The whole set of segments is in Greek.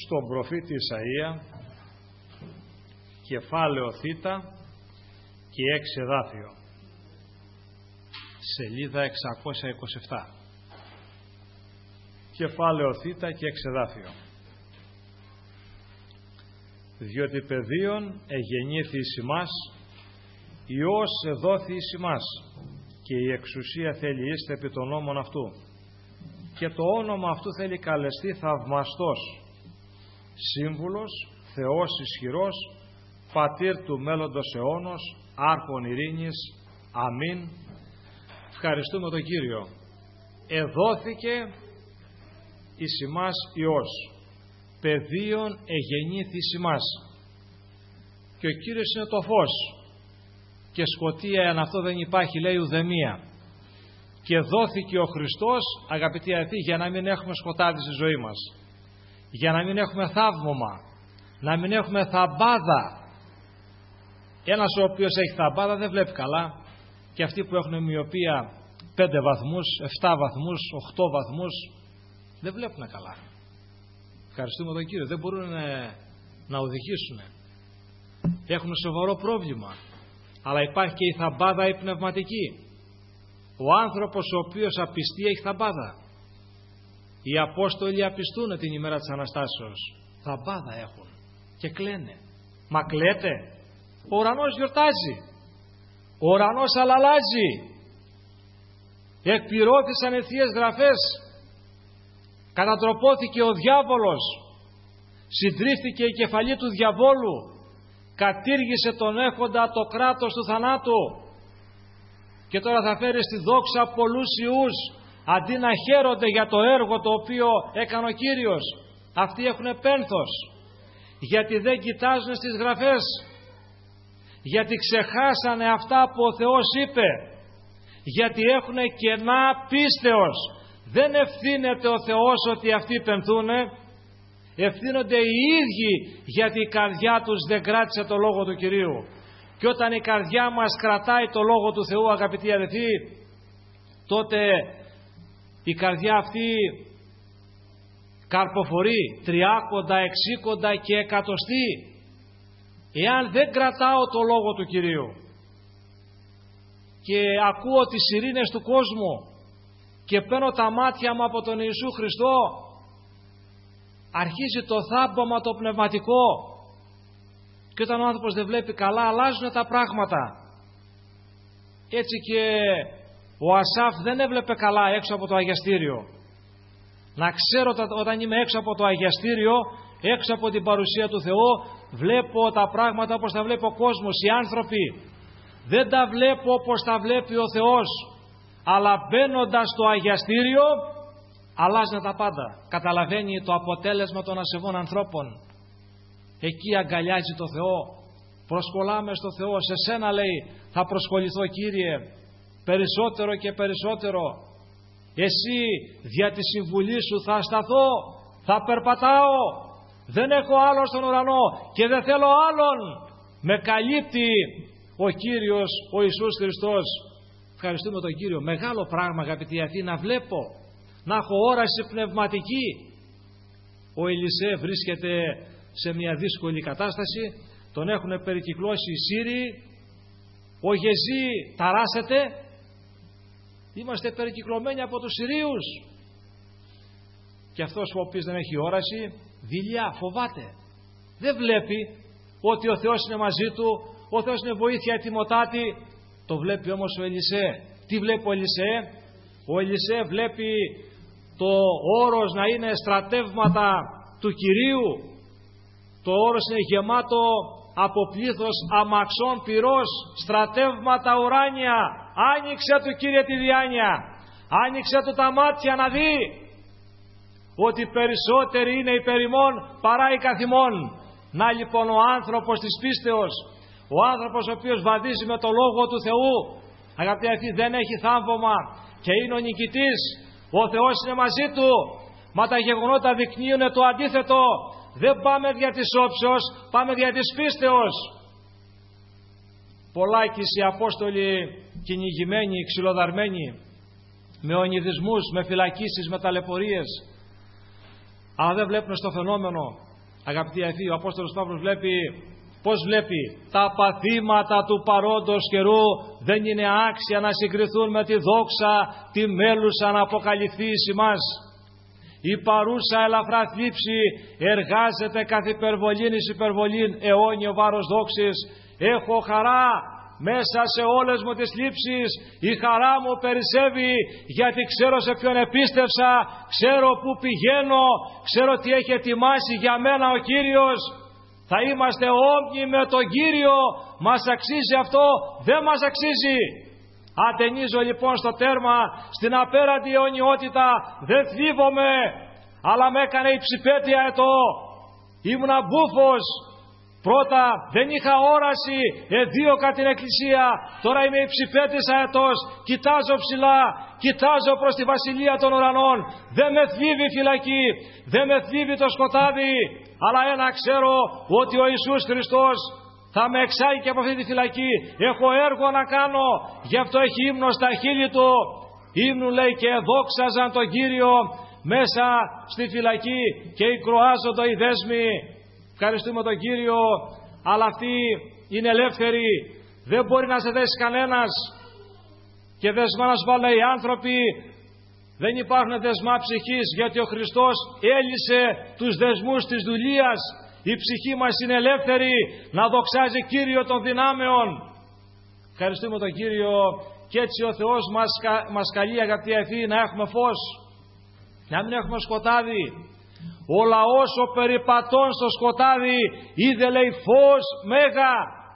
στον προφήτη Ισαΐα, κεφάλαιο Θ και 6 εδάφιο, σελίδα 627. Κεφάλαιο Θ και 6 εδάφιο. Διότι παιδίον εγεννήθη εις ημάς, Υιός εδόθη εις ημάς, και η εξουσία θέλει είστε επί των νόμων αυτού, και το όνομα αυτού θέλει καλεστεί θαυμαστός, σύμβουλος, Θεός ισχυρός, πατήρ του μέλλοντος αιώνος, άρχον ειρήνης. Αμήν. Ευχαριστούμε τον Κύριο. Εδόθηκε εις ημάς Υιός, παιδίον εγεννήθη εις ημάς. Και ο Κύριος είναι το φως, και σκοτία εν αυτό δεν υπάρχει, λέει, ουδεμία. Και δόθηκε ο Χριστός, αγαπητοί αδελφοί, για να μην έχουμε σκοτάδι στη ζωή μας, για να μην έχουμε θαύμωμα, να μην έχουμε θαμπάδα. Ένας ο οποίος έχει θαμπάδα δεν βλέπει καλά, και αυτοί που έχουν μοιοπία 5 βαθμούς, 7 βαθμούς, 8 βαθμούς δεν βλέπουν καλά. Ευχαριστούμε τον Κύριο, δεν μπορούν να οδηγήσουν, έχουν σοβαρό πρόβλημα. Αλλά υπάρχει και η θαμπάδα η πνευματική. Ο άνθρωπος ο οποίος απιστεί έχει θαμπάδα. Οι Απόστολοι απιστούν την ημέρα της Αναστάσεως, θαμπάδα έχουν και κλαίνε. Μα κλαίτε? Ο ουρανός γιορτάζει, ο ουρανός αλλάζει. Εκπληρώθησαν οι Θείες Γραφές, κατατροπώθηκε ο διάβολος, συντρίφθηκε η κεφαλή του διαβόλου, κατήργησε τον έχοντα το κράτος του θανάτου, και τώρα θα φέρει στη δόξα πολλούς ιούς, αντί να χαίρονται για το έργο το οποίο έκανε ο Κύριος. Αυτοί έχουν πένθος, γιατί δεν κοιτάζουν στις Γραφές, γιατί ξεχάσανε αυτά που ο Θεός είπε, γιατί έχουν κενά πίστεως. Δεν ευθύνεται ο Θεός ότι αυτοί πενθούνε, ευθύνονται οι ίδιοι, γιατί η καρδιά τους δεν κράτησε το Λόγο του Κυρίου. Και όταν η καρδιά μας κρατάει το Λόγο του Θεού, αγαπητοί αδελφοί, τότε η καρδιά αυτή καρποφορεί 30, 60 και 100. Εάν δεν κρατάω το Λόγο του Κυρίου και ακούω τις ειρήνες του κόσμου και παίρνω τα μάτια μου από τον Ιησού Χριστό, αρχίζει το θάμπαμα το πνευματικό, και όταν ο άνθρωπος δεν βλέπει καλά αλλάζουν τα πράγματα. Έτσι και ο Ασάφ δεν έβλεπε καλά έξω από το αγιαστήριο. Να ξέρω όταν είμαι έξω από το αγιαστήριο, έξω από την παρουσία του Θεού, βλέπω τα πράγματα όπως τα βλέπει ο κόσμος, οι άνθρωποι. Δεν τα βλέπω όπως τα βλέπει ο Θεός, αλλά μπαίνοντας στο αγιαστήριο αλλάζουν τα πάντα. Καταλαβαίνει το αποτέλεσμα των ασεβών ανθρώπων. Εκεί αγκαλιάζει το Θεό. Προσκολάμε στο Θεό. Σε σένα, λέει, θα προσκοληθώ, Κύριε, περισσότερο και περισσότερο. Εσύ δια τη συμβουλή σου θα σταθώ, θα περπατάω. Δεν έχω άλλον στον ουρανό και δεν θέλω άλλον. Με καλύπτει ο Κύριος, ο Ιησούς Χριστός. Ευχαριστούμε τον Κύριο. Μεγάλο πράγμα, αγαπητοί αδελφοί, να βλέπω, να έχω όραση πνευματική. Ο Ελισέ βρίσκεται σε μια δύσκολη κατάσταση, τον έχουν περικυκλώσει οι Σύριοι, ο Γεζή ταράσσεται, είμαστε περικυκλωμένοι από τους Συρίους, και αυτός ο οποίος δεν έχει όραση, δειλιά, φοβάται, δεν βλέπει ότι ο Θεός είναι μαζί του, ο Θεός είναι βοήθεια ετοιμοτάτη. Το βλέπει όμως ο Ελισέ. Τι βλέπει ο Ελισέ? Ο Ελισέ βλέπει το όρος να είναι στρατεύματα του Κυρίου. Το όρος είναι γεμάτο από πλήθος αμαξών πυρός, στρατεύματα ουράνια. Άνοιξε του, Κύριε, τη διάνοια, άνοιξε του τα μάτια να δει ότι περισσότεροι είναι υπέρ ημών παρά οι καθ' ημών. Να λοιπόν ο άνθρωπος της πίστεως, ο άνθρωπος ο οποίος βαδίζει με το Λόγο του Θεού, αγαπητοί αδελφοί, δεν έχει θάμβωμα και είναι ο νικητής. Ο Θεός είναι μαζί του, μα τα γεγονότα δεικνύουν το αντίθετο. Δεν πάμε δια της όψεως, πάμε δια της πίστεως. Πολλάκις οι Απόστολοι κυνηγημένοι, ξυλοδαρμένοι, με ονειδισμούς, με φυλακίσεις, με ταλαιπωρίες, αλλά δεν βλέπουν στο φαινόμενο Αγαπητοί αδελφοί, ο Απόστολος Παύλος πώς βλέπει? Τα παθήματα του παρόντος καιρού δεν είναι άξια να συγκριθούν με τη δόξα, τη μέλουσα να αποκαλυφθεί εις ημάς. Η παρούσα ελαφρά θλίψη εργάζεται καθ' υπερβολήν εις υπερβολήν αιώνιο βάρος δόξης. Έχω χαρά μέσα σε όλες μου τις θλίψεις, η χαρά μου περισσεύει, γιατί ξέρω σε ποιον επίστευσα, ξέρω πού πηγαίνω, ξέρω τι έχει ετοιμάσει για μένα ο Κύριος. Θα είμαστε όμοιοι με τον Κύριο. Μας αξίζει αυτό? Δεν μας αξίζει. Ατενίζω λοιπόν στο τέρμα, στην απέραντη αιωνιότητα. Δεν θλίβομαι, αλλά με έκανε υψηπέτεια ετώ. Ήμουνα μπούφος. Πρώτα δεν είχα όραση, εδίωκα την εκκλησία. Τώρα είμαι υψηπέτης αετός. Κοιτάζω ψηλά, κοιτάζω προς τη βασιλεία των ουρανών. Δεν με θλίβει η φυλακή, δεν με θλίβει το σκοτάδι. Αλλά ένα ξέρω, ότι ο Ιησούς Χριστός θα με εξάγει και από αυτή τη φυλακή. Έχω έργο να κάνω, γι' αυτό έχει ύμνο στα χείλη του. Ύμνου λέει και δόξαζαν τον Κύριο μέσα στη φυλακή και ηκροάζονται οι δέσμοι. Ευχαριστούμε τον Κύριο, αλλά αυτοί είναι ελεύθεροι. Δεν μπορεί να σε δέσει κανένας. Και δεσμά να σου βάλουν οι άνθρωποι. Δεν υπάρχουν δεσμά ψυχής, γιατί ο Χριστός έλυσε τους δεσμούς της δουλείας. Η ψυχή μας είναι ελεύθερη να δοξάζει Κύριο των δυνάμεων. Ευχαριστούμε τον Κύριο, και έτσι ο Θεός μας καλεί, αγαπητοί αδελφοί, να έχουμε φως, να μην έχουμε σκοτάδι. Ο λαός ο περιπατών στο σκοτάδι είδε, λέει, φως μέγα.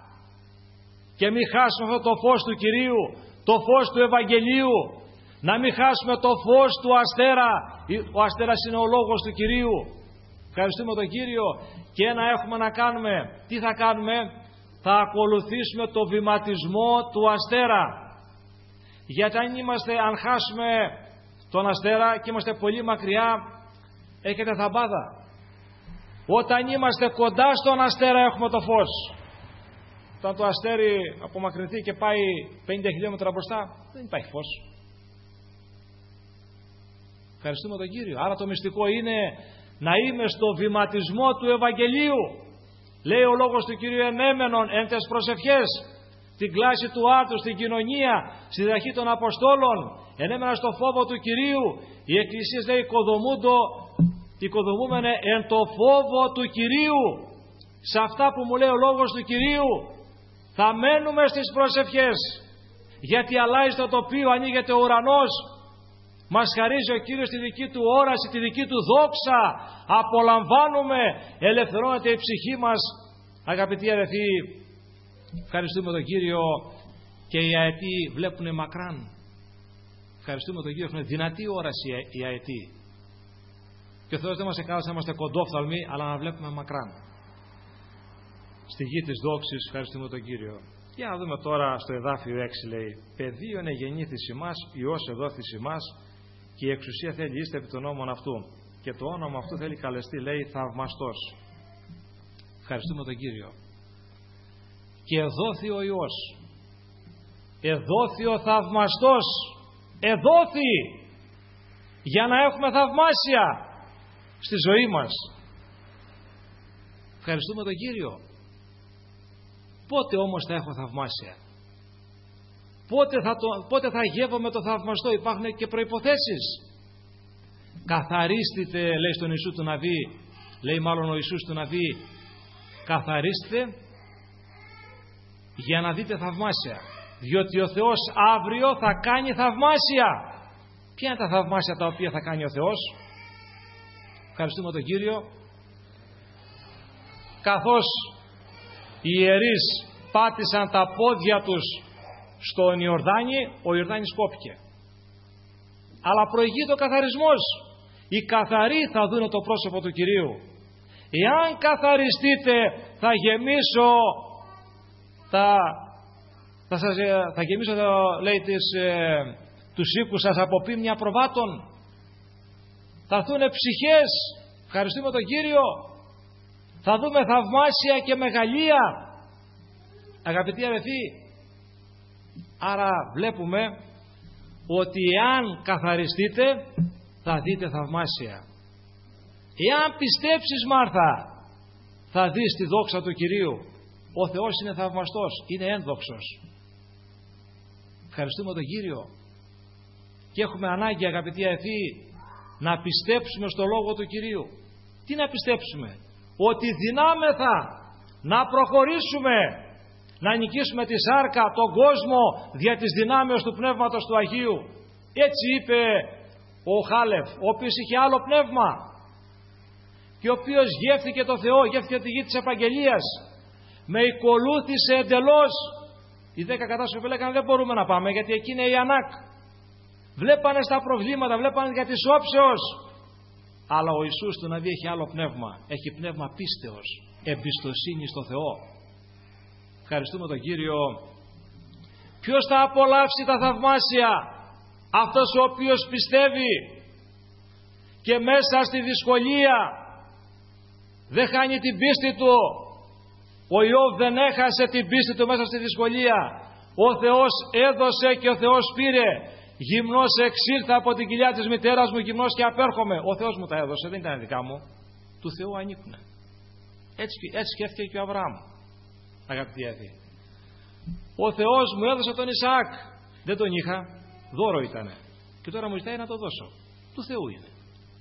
Και μην χάσουμε αυτό το φως του Κυρίου, το φως του Ευαγγελίου. Να μην χάσουμε το φως του αστέρα. Ο αστέρας είναι ο λόγος του Κυρίου. Ευχαριστούμε τον Κύριο. Και να έχουμε να κάνουμε. Τι θα κάνουμε? Θα ακολουθήσουμε το βηματισμό του αστέρα. Γιατί αν χάσουμε τον αστέρα και είμαστε πολύ μακριά, έχετε θαμπάδα. Όταν είμαστε κοντά στον αστέρα έχουμε το φως. Όταν το αστέρι απομακρυνθεί και πάει 50 χιλιόμετρα μπροστά, δεν υπάρχει φως. Ευχαριστούμε τον Κύριο. Άρα το μυστικό είναι να είμαι στο βηματισμό του Ευαγγελίου. Λέει ο λόγος του Κυρίου, ενέμενον εν τες προσευχές, στην κλάση του άρτου, στην κοινωνία, στη διδαχή των Αποστόλων, ενέμενα στο φόβο του Κυρίου. Οι εκκλησίες, λέει, οικοδομούμενε εν το φόβο του Κυρίου. Σε αυτά που μου λέει ο λόγος του Κυρίου θα μένουμε στις προσευχές, γιατί αλλάζει το τοπίο, ανοίγεται ο ουρανός. Μας χαρίζει ο Κύριος τη δική του όραση, τη δική του δόξα. Απολαμβάνουμε, ελευθερώνεται η ψυχή μας. Αγαπητοί αδελφοί, ευχαριστούμε τον Κύριο, και οι αετοί βλέπουν μακράν. Ευχαριστούμε τον Κύριο, έχουν δυνατή όραση οι αετοί. Και ο Θεός δεν μας εκάλεσε να είμαστε κοντόφθαλμοι, αλλά να βλέπουμε μακράν. Στη γη της δόξης, ευχαριστούμε τον Κύριο. Για να δούμε τώρα στο εδάφιο 6, λέει, πεδίον εγεννήθης ημάς, Υιός εδόθης ημάς, και η εξουσία θέλει είστε επί των νόμων αυτού. Και το όνομα αυτού θέλει καλεστεί, λέει, θαυμαστός. Ευχαριστούμε τον Κύριο. Και εδόθη ο Υιός. Εδόθη ο θαυμαστός. Εδόθη. Για να έχουμε θαυμάσια στη ζωή μας. Ευχαριστούμε τον Κύριο. Πότε όμως θα έχω θαυμάσια? Πότε θα γεύομαι το θαυμαστό? Υπάρχουν και προϋποθέσεις. Καθαρίστητε, λέει στον Ιησού του Ναβί, λέει μάλλον ο Ιησούς του Ναβί, καθαρίστε για να δείτε θαυμάσια. Διότι ο Θεός αύριο θα κάνει θαυμάσια. Ποια είναι τα θαυμάσια τα οποία θα κάνει ο Θεός? Ευχαριστούμε τον Κύριο. Καθώς οι ιερείς πάτησαν τα πόδια τους στον Ιορδάνη, ο Ιορδάνης κόπηκε. Αλλά προηγείται ο καθαρισμός. Οι καθαροί θα δουν το πρόσωπο του Κυρίου. Εάν καθαριστείτε, θα γεμίσω λέει τους οίκους σας από ποίμνια προβάτων. Θα έρθουν ψυχές. Ευχαριστούμε τον Κύριο. Θα δούμε θαυμάσια και μεγαλεία. Αγαπητοί αδελφοί, άρα βλέπουμε ότι εάν καθαριστείτε θα δείτε θαυμάσια. Εάν πιστέψεις, Μάρθα, θα δεις τη δόξα του Κυρίου. Ο Θεός είναι θαυμαστός, είναι ένδοξος. Ευχαριστούμε τον Κύριο. Και έχουμε ανάγκη, αγαπητοί αδελφοί, να πιστέψουμε στο Λόγο του Κυρίου. Τι να πιστέψουμε? Ότι δυνάμεθα να προχωρήσουμε, να νικήσουμε τη σάρκα, τον κόσμο, δια της δυνάμεως του Πνεύματος του Αγίου. Έτσι είπε ο Χάλεφ, ο οποίος είχε άλλο πνεύμα και ο οποίος γεύθηκε το Θεό, γεύθηκε τη γη της επαγγελίας, με ακολούθησε εντελώς. Οι 10 κατάσκοποι λέγανε δεν μπορούμε να πάμε, γιατί εκεί είναι η Ανάκ. Βλέπανε στα προβλήματα, βλέπανε για της όψεως. Αλλά ο Ιησούς του Ναβί έχει άλλο πνεύμα. Έχει πνεύμα πίστεως, εμπιστοσύνη στο Θεό. Ευχαριστούμε τον Κύριο. Ποιος θα απολαύσει τα θαυμάσια? Αυτός ο οποίος πιστεύει και μέσα στη δυσκολία δεν χάνει την πίστη του. Ο Ιώβ δεν έχασε την πίστη του μέσα στη δυσκολία. Ο Θεός έδωσε και ο Θεός πήρε. Γυμνός εξήλθα από την κοιλιά της μητέρας μου, γυμνός και απέρχομαι. Ο Θεός μου τα έδωσε, δεν ήταν δικά μου. Του Θεού ανήκουνε. Έτσι σκέφτηκε και ο Αβραάμ. Αγαπητοί αδελφοί, ο Θεός μου έδωσε τον Ισαάκ. Δεν τον είχα, δώρο ήτανε. Και τώρα μου ζητάει να το δώσω. Του Θεού είναι.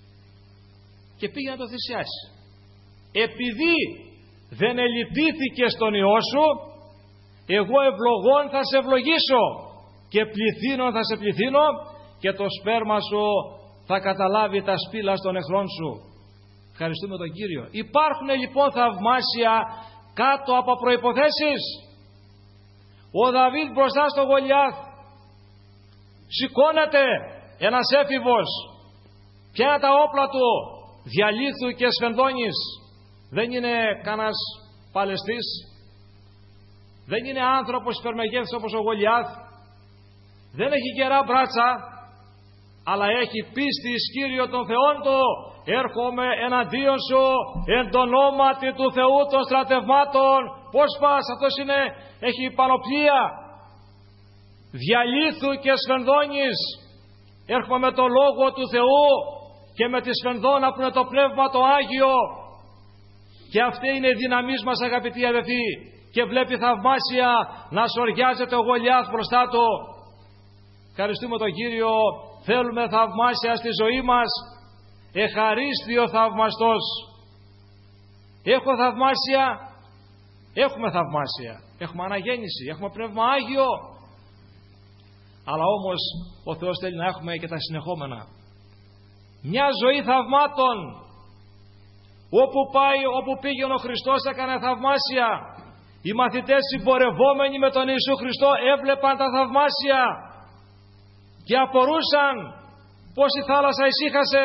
Και πήγε να το θυσιάσει. Επειδή δεν ελυπήθηκε στον Υιό σου, εγώ ευλογών θα σε ευλογήσω και πληθύνων θα σε πληθύνω και το σπέρμα σου θα καταλάβει τα σπήλα των εχθρών σου. Ευχαριστούμε τον Κύριο. Υπάρχουν λοιπόν θαυμάσια κάτω από προϋποθέσεις. Ο Δαβίδ μπροστά στο Γολιάθ σηκώνεται ένας έφηβος, πιάνει τα όπλα του διαλύθου και σφενδόνης. Δεν είναι κανένας παλαιστής, δεν είναι άνθρωπος υπερμεγέθης όπως ο Γολιάθ, δεν έχει γερά μπράτσα, αλλά έχει πίστη εις Κύριο των Θεών του. Έρχομαι εναντίον σου εν το ονόματι του Θεού των στρατευμάτων. Πώς πας? Αυτός έχει πανοπλία διαλύθου και σφενδόνης. Έρχομαι με το Λόγο του Θεού και με τη σφενδόνα που είναι το Πνεύμα το Άγιο. Και αυτή είναι η δύναμής μας, αγαπητοί αδελφοί. Και βλέπει θαυμάσια να σοριάζεται ο Γολιάθ μπροστά του. Ευχαριστούμε τον Κύριο. Θέλουμε θαυμάσια στη ζωή μας. Εχαρίστιο θαυμαστός. Έχω θαυμάσια. Έχουμε θαυμάσια. Έχουμε αναγέννηση. Έχουμε Πνεύμα Άγιο. Αλλά όμως ο Θεός θέλει να έχουμε και τα συνεχόμενα. Μια ζωή θαυμάτων. Όπου πήγαινε ο Χριστός έκανε θαυμάσια. Οι μαθητές συμπορευόμενοι με τον Ιησού Χριστό έβλεπαν τα θαυμάσια και απορούσαν πως η θάλασσα ησύχασε.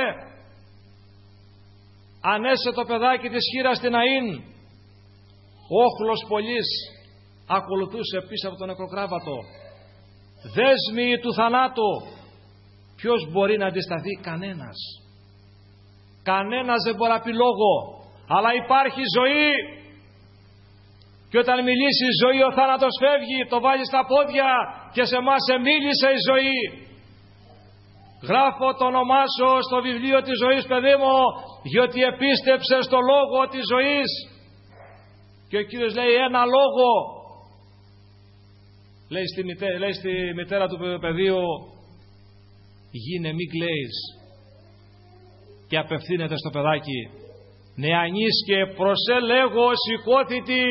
Ανέσε το παιδάκι της χήρας στην Αΐν. Όχλος πολλής ακολουθούσε πίσω από τον νεκροκράβατο. Δέσμοι του θανάτου. Ποιος μπορεί να αντισταθεί? Κανένας. Κανένας δεν μπορεί να πει λόγο. Αλλά υπάρχει ζωή. Και όταν μιλήσει η ζωή, ο θάνατος φεύγει. Το βάλει στα πόδια και σε εμάς εμίλησε η ζωή. Γράφω το όνομά σου στο βιβλίο της ζωής, παιδί μου, διότι επίστεψε στο λόγο της ζωής. Και ο Κύριος λέει ένα λόγο. Λέει στη μητέρα του παιδίου, γίνε μη κλαίεις. Και απευθύνεται στο παιδάκι, νεανής και προσέλεγω σηκώθητη.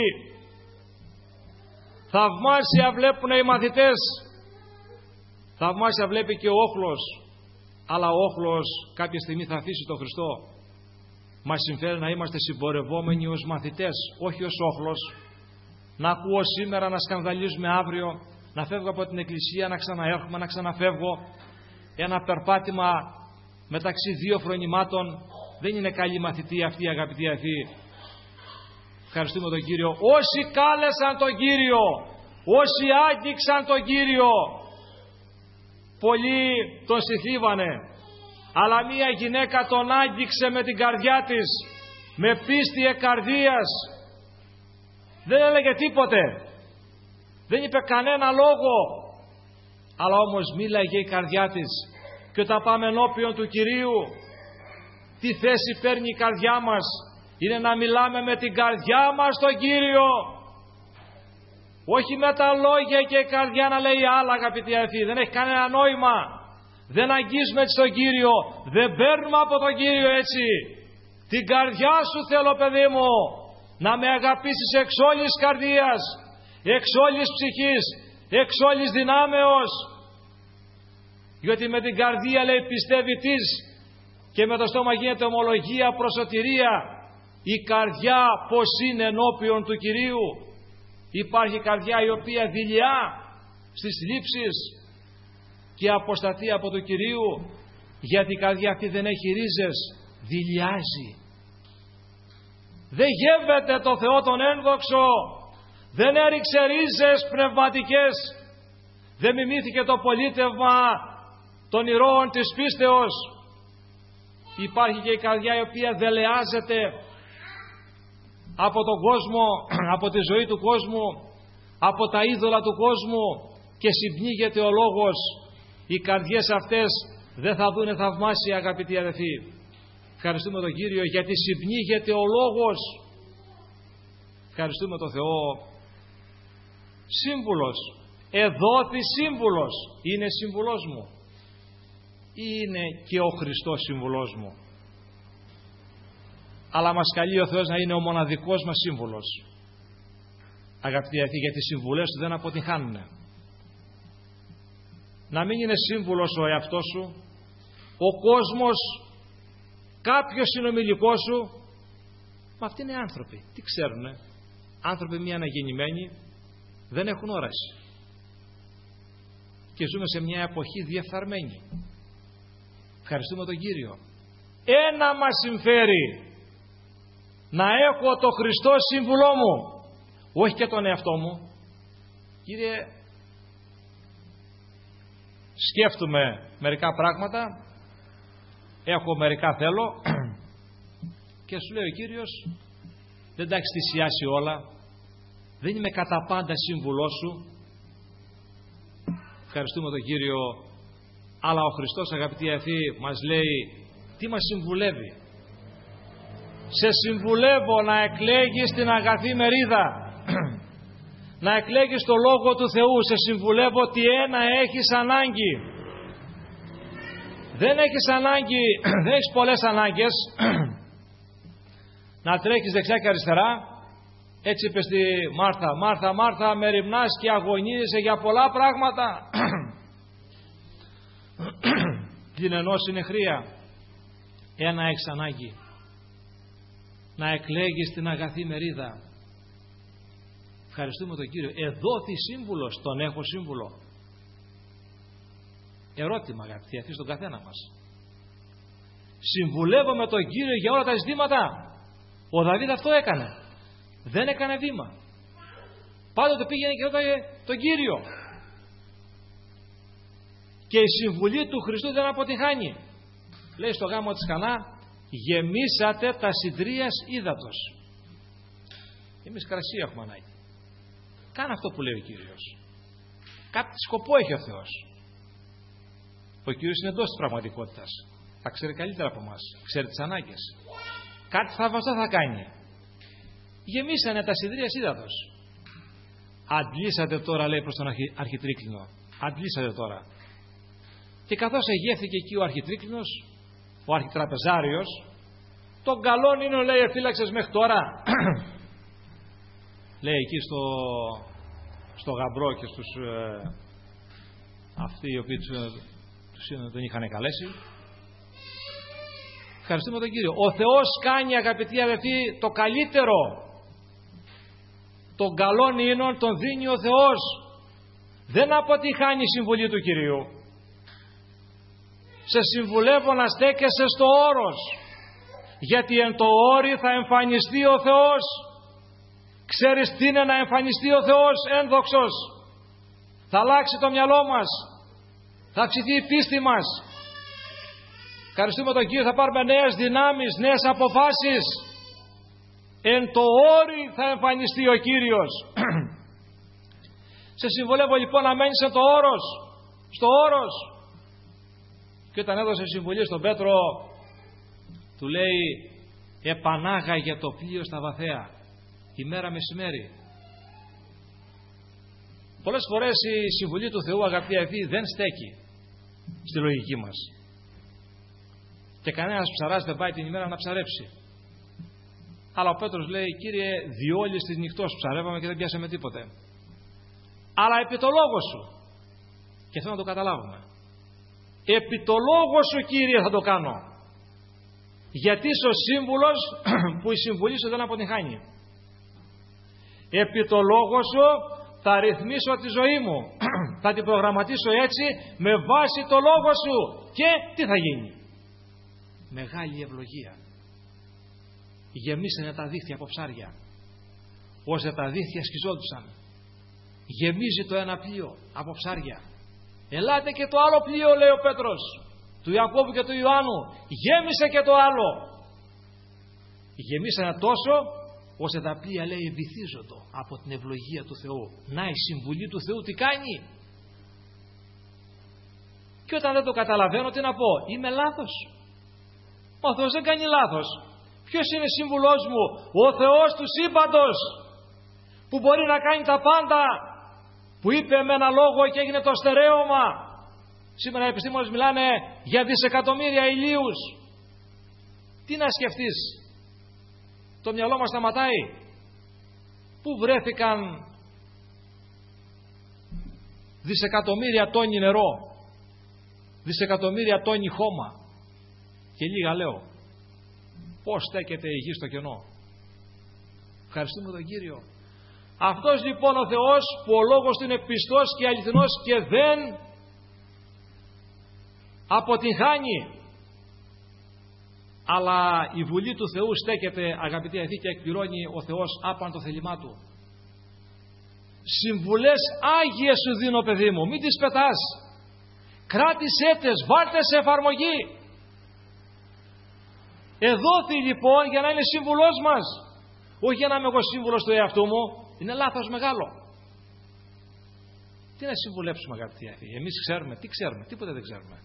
Θαυμάσια βλέπουν οι μαθητές. Θαυμάσια βλέπει και ο όχλος. Αλλά ο όχλος κάποια στιγμή θα αφήσει τον Χριστό. Μας συμφέρει να είμαστε συμπορευόμενοι ως μαθητές, όχι ως όχλος. Να ακούω σήμερα, να σκανδαλίζουμε αύριο, να φεύγω από την εκκλησία, να ξαναέρχομαι, να ξαναφεύγω. Ένα περπάτημα μεταξύ δύο φρονημάτων. Δεν είναι καλή μαθητή αυτή, αγαπητοί αδελφοί. Ευχαριστούμε τον Κύριο. Όσοι κάλεσαν τον Κύριο, όσοι άγγιξαν τον Κύριο, πολλοί τον συθήβανε, αλλά μία γυναίκα τον άγγιξε με την καρδιά της, με πίστη εκαρδίας. Δεν έλεγε τίποτε, δεν είπε κανένα λόγο, αλλά όμως μίλαγε η καρδιά της. Και όταν πάμε ενώπιον του Κυρίου, τι θέση παίρνει η καρδιά μας? είναι να μιλάμε με την καρδιά μας στον Κύριο. Όχι με τα λόγια και η καρδιά να λέει άλλα, αγαπητοί αδελφοί. Δεν έχει κανένα νόημα. Δεν αγγίζουμε έτσι τον Κύριο. Δεν παίρνουμε από τον Κύριο έτσι. Την καρδιά σου θέλω, παιδί μου, να με αγαπήσεις εξ όλης καρδίας, εξ όλης ψυχής, εξ όλης δυνάμεως. Γιατί με την καρδία, λέει, πιστεύει τις, και με το στόμα γίνεται ομολογία προς σωτηρία. Η καρδιά πως είναι ενώπιον του Κυρίου. Υπάρχει καρδιά η οποία δειλιά στις θλίψεις και αποσταθεί από του Κυρίου, γιατί η καρδιά αυτή δεν έχει ρίζες, δειλιάζει. Δεν γεύεται το Θεό τον ένδοξο, δεν έριξε ρίζες πνευματικές, δεν μιμήθηκε το πολίτευμα των ηρώων της πίστεως. Υπάρχει και η καρδιά η οποία δελεάζεται από τον κόσμο, από τη ζωή του κόσμου, από τα είδωλα του κόσμου και συμπνίγεται ο λόγος. Οι καρδιές αυτές δεν θα δούνε θαυμάσια, αγαπητοί αδελφοί. Ευχαριστούμε τον Κύριο γιατί συμπνίγεται ο λόγος. Ευχαριστούμε τον Θεό. Σύμβουλος, εδόθη σύμβουλος, είναι σύμβουλός μου. Είναι και ο Χριστός σύμβουλός μου. Αλλά μας καλεί ο Θεός να είναι ο μοναδικός μας σύμβουλος. Αγαπητοί αδελφοί, γιατί οι συμβουλές του δεν αποτυγχάνουν. Να μην είναι σύμβουλος ο εαυτός σου, ο κόσμος, κάποιος συνομιλικός σου. Μα αυτοί είναι άνθρωποι. Τι ξέρουνε? Άνθρωποι μη αναγεννημένοι, δεν έχουν όραση. Και ζούμε σε μια εποχή διεφθαρμένη. Ευχαριστούμε τον Κύριο. Ένα μας συμφέρει, να έχω το Χριστό σύμβουλό μου, όχι και τον εαυτό μου. Κύριε, σκέφτομαι μερικά πράγματα, έχω μερικά θέλω και σου λέει ο Κύριος, δεν τα έχεις θυσιάσει όλα, δεν είμαι κατά πάντα σύμβουλός σου. Ευχαριστούμε τον Κύριο. Αλλά ο Χριστός, αγαπητοί αδελφοί, μας λέει τι μας συμβουλεύει. Σε συμβουλεύω να εκλέγεις την αγαθή μερίδα, να εκλέγεις το Λόγο του Θεού. Σε συμβουλεύω ότι ένα έχεις ανάγκη. Δεν έχεις ανάγκη, δεν έχεις πολλές ανάγκες να τρέχεις δεξιά και αριστερά. Έτσι είπε στη Μάρθα, Μάρθα, Μάρθα, με ρημνάς και αγωνίζεσαι για πολλά πράγματα. Πλην είναι χρία. Ένα έχεις ανάγκη, να εκλέγεις την αγαθή μερίδα. Ευχαριστούμε τον Κύριο. Εδόθη σύμβουλος, τον έχω σύμβουλο. Ερώτημα, αγαπητοί, αφήσει τον καθένα μας. Συμβουλεύομαι τον Κύριο για όλα τα ζητήματα. Ο Δαβίδ αυτό έκανε. Δεν έκανε βήμα. Πάντοτε πήγαινε και ρωτάγε τον Κύριο. Και η συμβουλή του Χριστού δεν αποτυχάνει. Λέει στο γάμο της Κανά, γεμίσατε τα συντρίας ύδατος. Εμείς κρασί έχουμε ανάγκη. Κάνε αυτό που λέει ο Κύριος. Κάτι σκοπό έχει ο Θεός. Ο Κύριος είναι εντός της πραγματικότητας. Θα ξέρει καλύτερα από εμάς. Ξέρει τις ανάγκες. Κάτι θαυμαστό θα κάνει. Γεμίσανε τα συντρίας ύδατος. Αντλήσατε τώρα, λέει προς τον αρχιτρίκλινο. Αντλήσατε τώρα. Και καθώς εγέφθηκε εκεί ο αρχιτρίκλινος, ο αρχιτραπεζάριος, τον καλόν είναι, λέει, εφύλαξες μέχρι τώρα. Λέει εκεί στο γαμπρό και στους αυτοί οι οποίοι τον είχαν καλέσει. Ευχαριστούμε τον Κύριο. Ο Θεός κάνει, αγαπητοί αδελφοί, το καλύτερο. Τον καλόν ίνον τον δίνει ο Θεός. Δεν αποτυχάνει η συμβουλή του Κυρίου. Σε συμβουλεύω να στέκεσαι στο όρος, γιατί εν το όρι θα εμφανιστεί ο Θεός. Ξέρεις τι είναι να εμφανιστεί ο Θεός ένδοξος? Θα αλλάξει το μυαλό μας, θα αυξηθεί η πίστη μας. Ευχαριστούμε τον Κύριο, θα πάρουμε νέες δυνάμεις, νέες αποφάσεις. Εν το όρι θα εμφανιστεί ο Κύριος. Σε συμβουλεύω λοιπόν να μένεις σε το όρος, στο όρος. Και όταν έδωσε συμβουλή στον Πέτρο, του λέει, επανάγαγε το πλοίο στα βαθαία, ημέρα μεσημέρι. Πολλές φορές η συμβουλή του Θεού, αγαπητοί αδελφοί, δεν στέκει στη λογική μας. Και κανένας ψαράς δεν πάει την ημέρα να ψαρέψει. Αλλά ο Πέτρος λέει, Κύριε, διόλης της νυχτός ψαρεύαμε και δεν πιάσαμε τίποτε. Αλλά επί το λόγο σου. Και θέλω να το καταλάβουμε. Επί το λόγο σου, Κύριε, θα το κάνω. Γιατί είσαι ο σύμβουλος που η συμβουλή σου δεν αποτυγχάνει. Επί το λόγο σου θα ρυθμίσω τη ζωή μου. Θα την προγραμματίσω έτσι με βάση το λόγο σου. Και τι θα γίνει? Μεγάλη ευλογία. Γεμίσανε τα δίχτυα από ψάρια, ώστε τα δίχτυα σκιζόντουσαν. Γεμίζει το ένα πλοίο από ψάρια. Ελάτε και το άλλο πλοίο, λέει ο Πέτρος, του Ιακώβου και του Ιωάννου. Γέμισε και το άλλο. Γεμίσανε τόσο, ώστε τα πλοία, λέει, βυθίζονται από την ευλογία του Θεού. Να, η συμβουλή του Θεού τι κάνει? Και όταν δεν το καταλαβαίνω, τι να πω? Είμαι λάθος. Ο Θεός δεν κάνει λάθος. Ποιος είναι σύμβουλός μου? Ο Θεός του σύμπαντος, που μπορεί να κάνει τα πάντα, που είπε με ένα λόγο και έγινε το στερέωμα. Σήμερα οι επιστήμονες μιλάνε για δισεκατομμύρια ηλίους. Τι να σκεφτείς? Το μυαλό μας σταματάει. Πού βρέθηκαν δισεκατομμύρια τόνοι νερό, δισεκατομμύρια τόνοι χώμα? Και λίγα λέω. Πώς στέκεται η γη στο κενό? Ευχαριστούμε τον Κύριο. Αυτός λοιπόν ο Θεός, που ο λόγος του είναι πιστός και αληθινός και δεν αποτυγχάνει, αλλά η βουλή του Θεού στέκεται, αγαπητοί αδελφοί, και εκπληρώνει ο Θεός άπαν το θέλημά του. Συμβουλές άγιες σου δίνω, παιδί μου, μην τις πετάς. Κράτησέ τες, βάλτε σε εφαρμογή. Εδόθη λοιπόν για να είναι σύμβουλός μας, όχι για να είμαι εγώ σύμβουλος του εαυτού μου. Είναι λάθος μεγάλο. Τι να συμβουλέψουμε, αγαπητοί αδελφοί? Εμείς ξέρουμε, τι ξέρουμε? Τίποτε δεν ξέρουμε.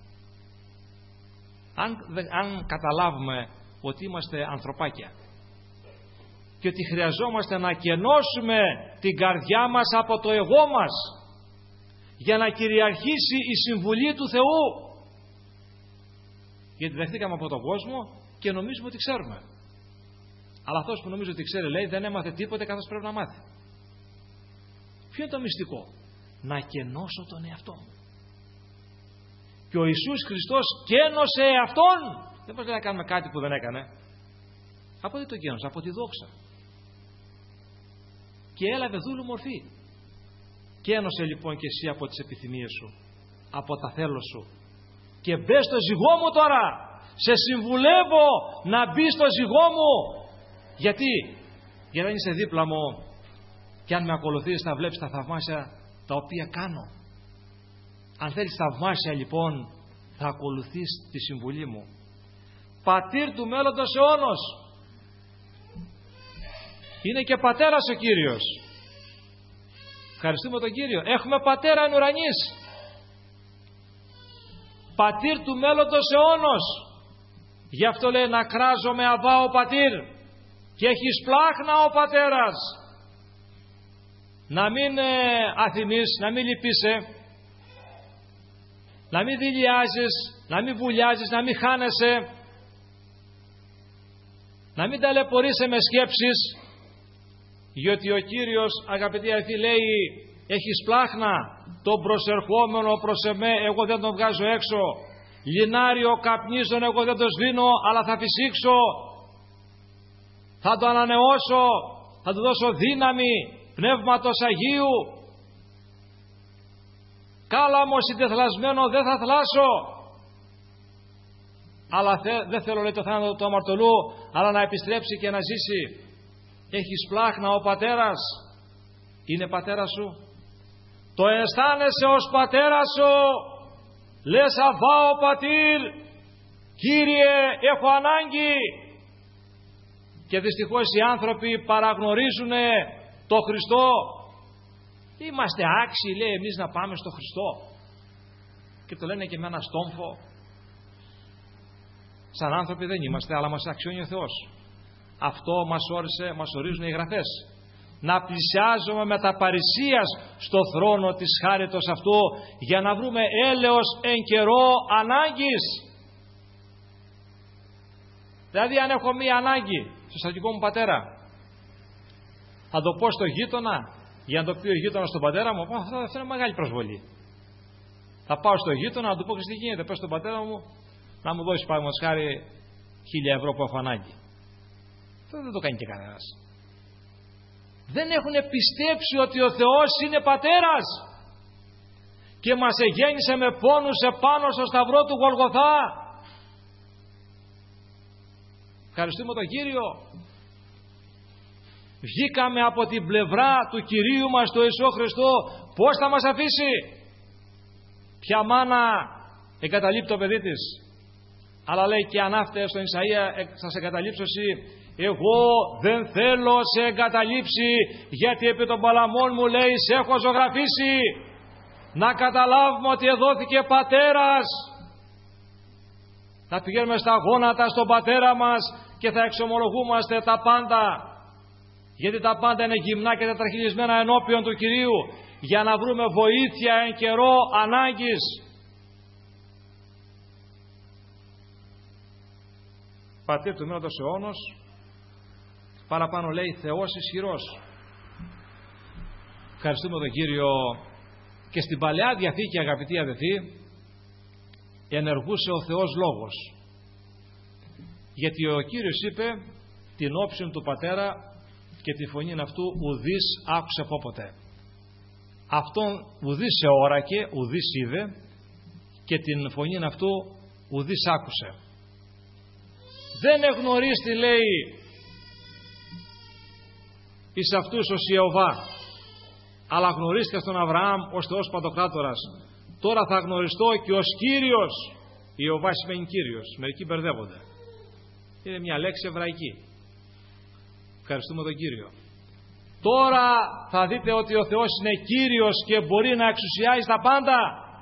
Αν καταλάβουμε ότι είμαστε ανθρωπάκια και ότι χρειαζόμαστε να κενώσουμε την καρδιά μας από το εγώ μας για να κυριαρχήσει η συμβουλή του Θεού, γιατί δεχτήκαμε από τον κόσμο και νομίζουμε ότι ξέρουμε. Αλλά αυτός που νομίζει ότι ξέρει, λέει, δεν έμαθε τίποτε καθώς πρέπει να μάθει. Ποιο είναι το μυστικό? Να κενώσω τον εαυτό μου. Και ο Ιησούς Χριστός κένωσε εαυτόν. Δεν μπορεί να κάνουμε κάτι που δεν έκανε. Από τι το κένωσε? Από τη δόξα. Και έλαβε δούλου μορφή. Κένωσε λοιπόν και εσύ από τις επιθυμίες σου, από τα θέλω σου. Και μπες στο ζυγό μου τώρα. Σε συμβουλεύω να μπει στο ζυγό μου. Γιατί? Γιατί αν είσαι δίπλα μου και αν με ακολουθείς, θα βλέπεις τα θαυμάσια τα οποία κάνω. Αν θέλεις θαυμάσια λοιπόν, θα ακολουθείς τη συμβουλή μου. Πατήρ του μέλλοντος αιώνος. Είναι και πατέρας ο Κύριος. Ευχαριστούμε τον Κύριο. Έχουμε πατέρα εν ουρανής. Πατήρ του μέλλοντος αιώνος. Γι' αυτό λέει να κράζομαι αβά ο πατήρ και έχει σπλάχνα ο πατέρας. Να μην αθυμείς, να μην λυπείσαι, να μην δειλιάζεις, να μην βουλιάζεις, να μην χάνεσαι, να μην ταλαιπωρείσαι με σκέψεις, γιατί ο Κύριος, αγαπητοί αδελφοί, λέει έχει σπλάχνα τον προσερχόμενο προς εμέ, εγώ δεν τον βγάζω έξω. Λινάριο καπνίζον, εγώ δεν το σβήνω, αλλά θα φυσήξω, θα το ανανεώσω, θα του δώσω δύναμη Πνεύματος Αγίου. Κάλαμο συντεθλασμένο δεν θα θλάσω. Αλλά δεν θέλω, λέει, το θάνατο του αμαρτωλού, αλλά να επιστρέψει και να ζήσει. Έχει σπλάχνα ο πατέρας. Είναι πατέρα σου? Το αισθάνεσαι ως πατέρα σου? Λες αβά ο πατήρ, Κύριε έχω ανάγκη. Και δυστυχώς οι άνθρωποι παραγνωρίζουν το Χριστό. Είμαστε άξιοι, λέει, εμείς να πάμε στο Χριστό. Και το λένε και με ένα στόμφο. Σαν άνθρωποι δεν είμαστε, αλλά μας αξιώνει ο Θεός. Αυτό μας ορίζουν οι Γραφές. Να πλησιάζουμε με τα παρησίας στο θρόνο της χάριτος αυτού, για να βρούμε έλεος εν καιρό ανάγκης. Δηλαδή, αν έχω μία ανάγκη στο στατικό μου πατέρα, θα το πω στο γείτονα, για να το πει ο γείτονα στον πατέρα μου? Αυτό είναι μεγάλη προσβολή. Θα πάω στο γείτονα να του πω: τι γίνεται, πες στον πατέρα μου να μου δώσει παραδείγματος χάρη 1.000 ευρώ που έχω ανάγκη. Αυτό δεν το κάνει και κανένας. Δεν έχουν πιστέψει ότι ο Θεός είναι πατέρας και μας εγέννησε με πόνους επάνω στο σταυρό του Γολγοθά. Ευχαριστούμε τον Κύριο. Βγήκαμε από την πλευρά του Κυρίου μας του Ιησού Χριστού. Πώς θα μας αφήσει? Ποια μάνα εγκαταλείπει το παιδί της? Αλλά λέει και ανάφτε στον Ισαΐα: θα σε εγκαταλείψω εσύ. Εγώ δεν θέλω σε εγκαταλείψει, γιατί επί των παλαμών μου, λέει, σε έχω ζωγραφίσει. Να καταλάβουμε ότι εδόθηκε πατέρας. Να πηγαίνουμε στα γόνατα στον πατέρα μας και θα εξομολογούμαστε τα πάντα. Γιατί τα πάντα είναι γυμνά και τετραχυλισμένα ενώπιον του Κυρίου, για να βρούμε βοήθεια εν καιρό ανάγκης. Πατήρ του μήνοντος αιώνος, παραπάνω λέει Θεός ισχυρός. Ευχαριστούμε τον Κύριο. Και στην Παλαιά Διαθήκη, αγαπητοί αδελφοί, ενεργούσε ο Θεός Λόγος. Γιατί ο Κύριος είπε: την όψιν του Πατέρα και τη φωνή αυτού ουδής άκουσε πόποτε. Αυτόν ουδής εώρακε, ουδής είδε, και την φωνή αυτού ουδής άκουσε. Δεν εγνωρίστη, λέει, εις αυτούς ως Ιωβά, αλλά γνωρίστηκε στον Αβραάμ ως Θεός Παντοκράτορας. Τώρα θα γνωριστώ και ως Κύριος. Ιωβά σημαίνει Κύριος. Μερικοί μπερδεύονται. Είναι μια λέξη εβραϊκή. Ευχαριστούμε τον Κύριο. Τώρα θα δείτε ότι ο Θεός είναι Κύριος και μπορεί να εξουσιάζει τα πάντα.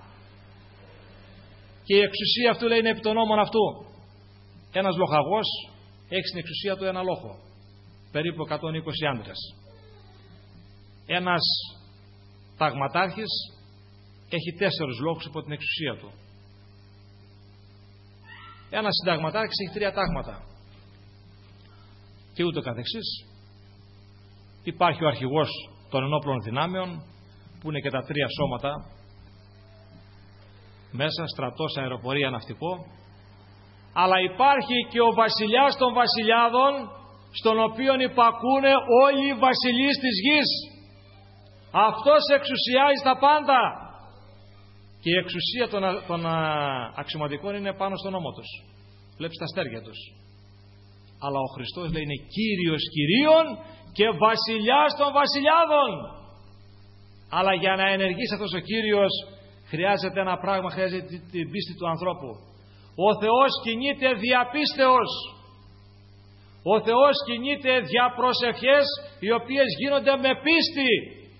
Και η εξουσία αυτού, λέει, είναι επί των ώμων αυτού. Ένας λοχαγός έχει στην εξουσία του ένα λόχο. Περίπου 120 άντρες. Ένας ταγματάρχης έχει 4 λόχους υπό την εξουσία του. Ένας συνταγματάρχης έχει 3 τάγματα. Και ούτω καθεξής. Υπάρχει ο αρχηγός των ενόπλων δυνάμεων, που είναι και τα 3 σώματα μέσα, στρατός, αεροπορία, ναυτικό. Αλλά υπάρχει και ο βασιλιάς των βασιλιάδων, στον οποίον υπακούνε όλοι οι βασιλείς της γης. Αυτός εξουσιάζει τα πάντα. Και η εξουσία των αξιωματικών είναι πάνω στον ώμο τους. Βλέπεις τα αστέρια τους. Αλλά ο Χριστός, λέει, είναι Κύριος Κυρίων και βασιλιάς των βασιλιάδων. Αλλά για να ενεργήσει αυτός ο Κύριος χρειάζεται ένα πράγμα, χρειάζεται την πίστη του ανθρώπου. Ο Θεός κινείται δια πίστεως. Ο Θεός κινείται δια προσευχές, οι οποίες γίνονται με πίστη.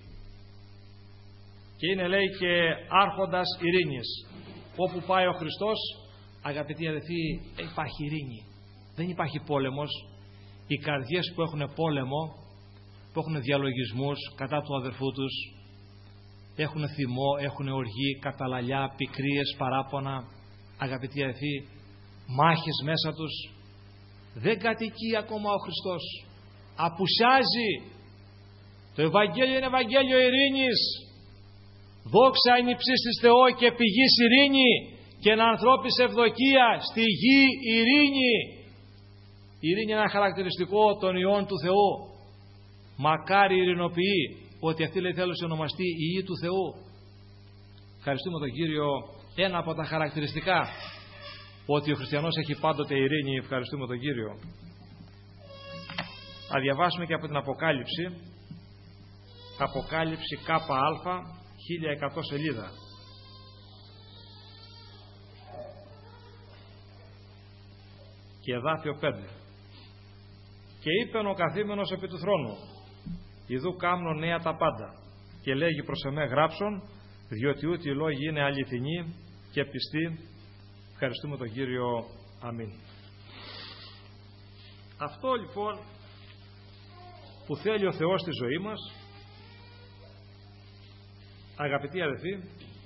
Και είναι, λέει, και άρχοντας ειρήνης. Όπου πάει ο Χριστός, αγαπητοί αδελφοί, υπάρχει ειρήνη. Δεν υπάρχει πόλεμος. Οι καρδιές που έχουν πόλεμο, που έχουν διαλογισμούς κατά του αδερφού τους, έχουν θυμό, έχουν οργή, καταλαλιά, πικρίες, παράπονα, αγαπητοί αδελφοί, μάχες μέσα τους. Δεν κατοικεί ακόμα ο Χριστός. Απουσιάζει. Το Ευαγγέλιο είναι Ευαγγέλιο ειρήνης. Δόξα είναι υψίστης Θεό και πηγής ειρήνη, και εν ανθρώπης ευδοκία, στη γη ειρήνη. Η ειρήνη είναι ένα χαρακτηριστικό των ιών του Θεού. Μακάρι ειρηνοποιεί, ότι αυτή, λέει, θέλω σε ονομαστεί η γη του Θεού. Ευχαριστούμε τον Κύριο. Ένα από τα χαρακτηριστικά, ότι ο χριστιανός έχει πάντοτε ειρήνη. Ευχαριστούμε τον Κύριο. Θα διαβάσουμε και από την Αποκάλυψη. Αποκάλυψη ΚΑ, 1100 σελίδα. Και εδάφιο 5. Και είπεν ο καθήμενος επί του θρόνου: ιδού κάμνω νέα τα πάντα, και λέγει προς εμέ γράψον, διότι ούτι οι λόγοι είναι αληθινοί και πιστοί. Ευχαριστούμε τον Κύριο. Αμήν. Αυτό λοιπόν που θέλει ο Θεός στη ζωή μας, αγαπητοί αδελφοί,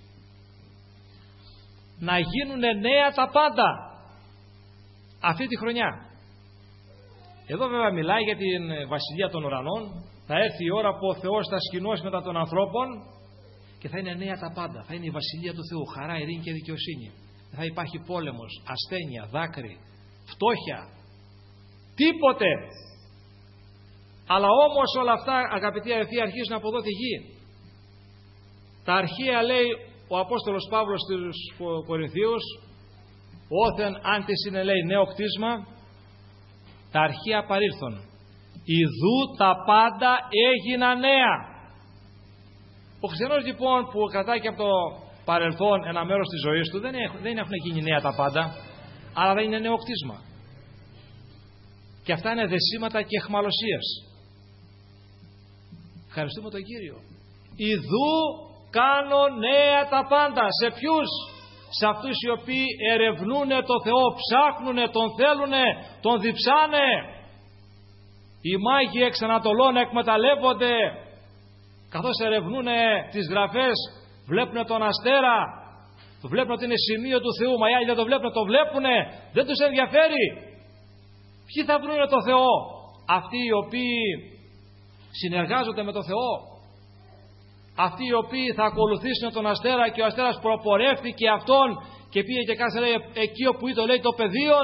να γίνουν νέα τα πάντα αυτή τη χρονιά. Εδώ βέβαια μιλάει για την βασιλεία των ουρανών. Θα έρθει η ώρα που ο Θεός θα σκηνώσει μετά των ανθρώπων και θα είναι νέα τα πάντα. Θα είναι η βασιλεία του Θεού, χαρά, ειρήνη και δικαιοσύνη. Δεν θα υπάρχει πόλεμος, ασθένεια, δάκρυ, φτώχεια, τίποτε. Αλλά όμως όλα αυτά, αγαπητοί αδελφοί, αρχίζουν από εδώ τη γη. Τα αρχαία, λέει ο Απόστολος Παύλος στους Κορινθίους, όθεν αν της είναι, λέει, νέο κτίσμα, τα αρχαία παρήλθον. Ιδού τα πάντα έγιναν νέα. Ο χριστιανός λοιπόν που κρατάει και από το παρελθόν ένα μέρος της ζωής του, δεν έχουν γίνει νέα τα πάντα, αλλά δεν είναι νέο κτίσμα. Και αυτά είναι δεσίματα και αιχμαλωσίες. Ευχαριστούμε τον Κύριο. Ιδού κάνω νέα τα πάντα. Σε ποιους? Σε αυτούς οι οποίοι ερευνούνε το Θεό, ψάχνουνε, τον θέλουνε, τον διψάνε. Οι μάγοι εξ Ανατολών εκμεταλλεύονται, καθώς ερευνούνε τις γραφές, βλέπουνε τον αστέρα, βλέπουν ότι είναι σημείο του Θεού, μα οι άλλοι δεν το βλέπουν, το βλέπουνε, δεν τους ενδιαφέρει. Ποιοι θα βρούνε το Θεό? Αυτοί οι οποίοι συνεργάζονται με το Θεό, αυτοί οι οποίοι θα ακολουθήσουν τον αστέρα και ο αστέρας προπορεύθηκε αυτόν και πήγε και κάθεσε, λέει, εκεί όπου ήταν, λέει, το πεδίον.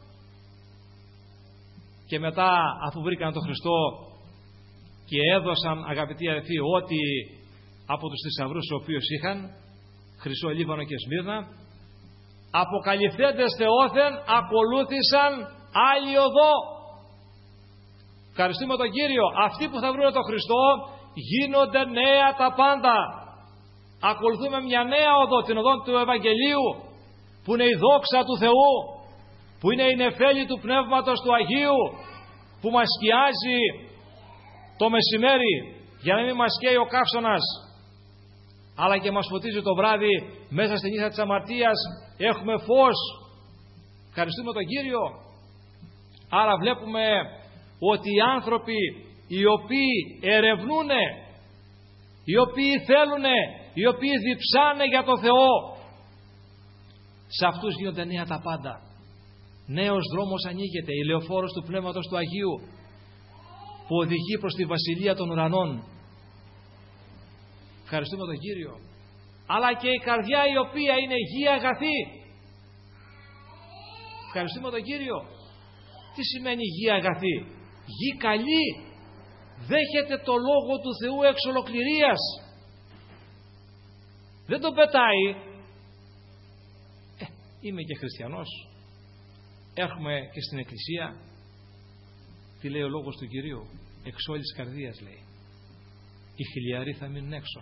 Και μετά, αφού βρήκαν τον Χριστό και έδωσαν, αγαπητοί αδελφοί, ό,τι από τους θησαυρούς οι οποίους είχαν, Χρυσό, Λίβανο και Σμύρνα, αποκαλυφθέντες θεόθεν ακολούθησαν άλλη οδό. Ευχαριστούμε τον Κύριο. Αυτοί που θα βρουν τον Χριστό γίνονται νέα τα πάντα. Ακολουθούμε μια νέα οδό, την οδό του Ευαγγελίου, που είναι η δόξα του Θεού, που είναι η νεφέλη του Πνεύματος του Αγίου, που μας σκιάζει το μεσημέρι για να μην μας καίει ο καύσωνας, αλλά και μας φωτίζει το βράδυ μέσα στη νύχτα της αμαρτίας. Έχουμε φως. Ευχαριστούμε τον Κύριο. Άρα βλέπουμε ότι οι άνθρωποι οι οποίοι ερευνούνε, οι οποίοι θέλουνε, οι οποίοι διψάνε για το Θεό, σε αυτούς γίνονται νέα τα πάντα. Νέος δρόμος ανοίγεται, η λεωφόρος του Πνεύματος του Αγίου, που οδηγεί προς τη βασιλεία των ουρανών. Ευχαριστούμε τον Κύριο. Αλλά και η καρδιά η οποία είναι γη αγαθή. Ευχαριστούμε τον Κύριο. Τι σημαίνει γη αγαθή? Γη καλή. Δέχεται το Λόγο του Θεού εξ ολοκληρίας. Δεν τον πετάει. Είμαι και χριστιανός. Έρχομαι και στην εκκλησία. Τι λέει ο Λόγος του Κυρίου? Εξ όλης καρδίας, λέει. Οι χιλιαροί θα μείνουν έξω.